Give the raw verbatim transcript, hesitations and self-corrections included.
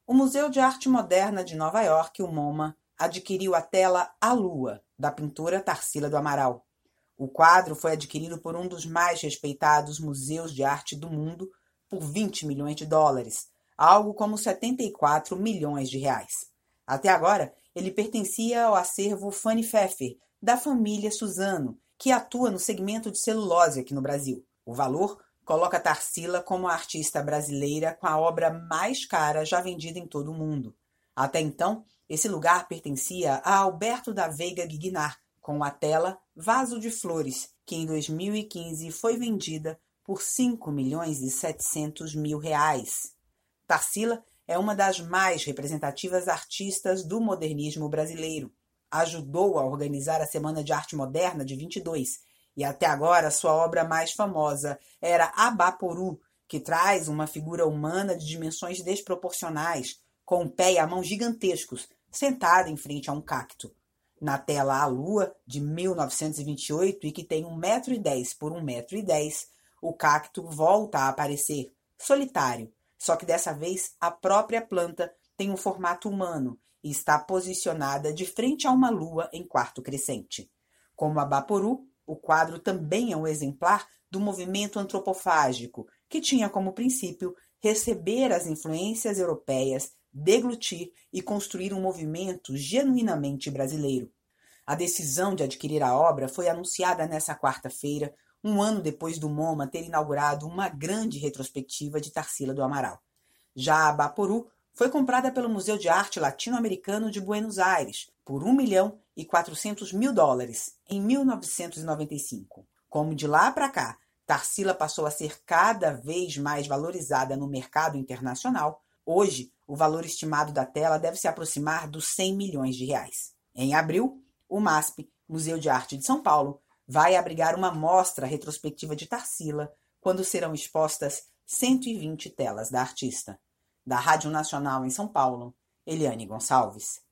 O Museu de Arte Moderna de Nova York, o MoMA, adquiriu a tela A Lua, da pintora Tarsila do Amaral. O quadro foi adquirido por um dos mais respeitados museus de arte do mundo por vinte milhões de dólares, algo como setenta e quatro milhões de reais. Até agora, ele pertencia ao acervo Fanny Pfeffer, da família Suzano, que atua no segmento de celulose aqui no Brasil. O valor coloca Tarsila como a artista brasileira com a obra mais cara já vendida em todo o mundo. Até então, esse lugar pertencia a Alberto da Veiga Guignar, com a tela Vaso de Flores, que em dois mil e quinze foi vendida por cinco milhões e setecentos mil reais. Tarsila é uma das mais representativas artistas do modernismo brasileiro. Ajudou a organizar a Semana de Arte Moderna de vinte e dois, e até agora sua obra mais famosa era Abaporu, que traz uma figura humana de dimensões desproporcionais, com o pé e a mão gigantescos, sentada em frente a um cacto. Na tela A Lua, de mil novecentos e vinte e oito, e que tem um metro e dez por um metro e dez, o cacto volta a aparecer, solitário, só que dessa vez a própria planta tem um formato humano e está posicionada de frente a uma lua em quarto crescente. Como Abaporu, o quadro também é um exemplar do movimento antropofágico, que tinha como princípio receber as influências europeias, deglutir e construir um movimento genuinamente brasileiro. A decisão de adquirir a obra foi anunciada nesta quarta-feira, um ano depois do MoMA ter inaugurado uma grande retrospectiva de Tarsila do Amaral. Já a Abaporu foi comprada pelo Museu de Arte Latino-Americano de Buenos Aires por um milhão e quatrocentos mil dólares em mil novecentos e noventa e cinco. Como de lá para cá, Tarsila passou a ser cada vez mais valorizada no mercado internacional, hoje o valor estimado da tela deve se aproximar dos cem milhões de reais. Em abril, o MASP, Museu de Arte de São Paulo, vai abrigar uma mostra retrospectiva de Tarsila, quando serão expostas cento e vinte telas da artista. Da Rádio Nacional em São Paulo, Eliane Gonçalves.